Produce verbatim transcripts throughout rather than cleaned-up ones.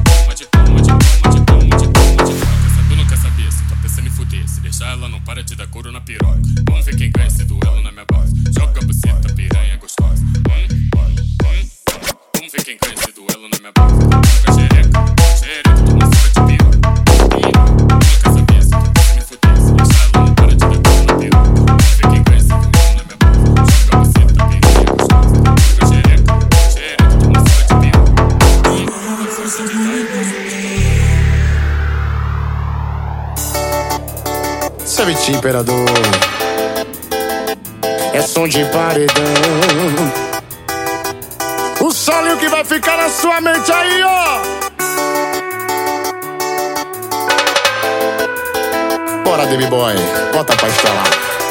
toma, de toma, de toma, de toma, de toma, de toma. Tu não quer saber se tá pensando em fuder. Se deixar ela não para de dar couro na piroca. Vamos ver quem ganha esse duelo na minha base. Joga a buceta, piranha gostosa. Hum, hum, hum. Vamos ver quem ganha esse duelo na minha base. Joga xereca, xereca, toma cima de piroca. Tu não quer saber se tá pensando em fuder. Se deixar ela não para de dar couro na piroca. Vamos ver quem ganha esse duelo na minha base. Joga a buceta, piranha gostosa. Joga xereca, xereca, toma cima de piroca. Hum, a força de dar e Savage Imperador, é som de paredão. O solo que vai ficar na sua mente aí, ó. Bora, Baby Boy, bota pra instalar.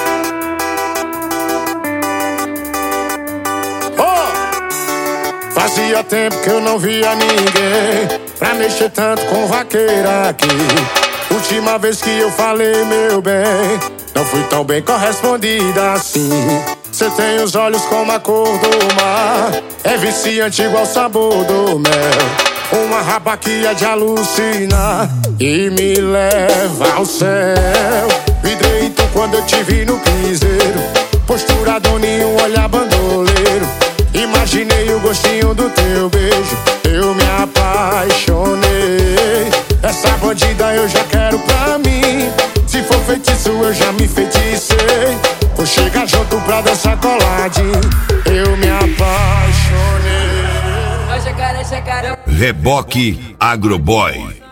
Oh! Fazia tempo que eu não via ninguém pra mexer tanto com vaqueira aqui. Última vez que eu falei, meu bem, não fui tão bem correspondida assim. Cê tem os olhos como a cor do mar, é viciante igual o sabor do mel. Uma raba que é de alucinar e me leva ao céu. Vidrei tu quando eu te vi no piseiro, postura doninho, olhar bandoleiro. Imaginei o gostinho do teu beijo, eu me apaixonei. Essa bandida eu já quero pra mim. Se for feitiço eu já me feticei. Vou chegar junto pra dançar coladinho, eu me apaixonei. Reboque Agroboy.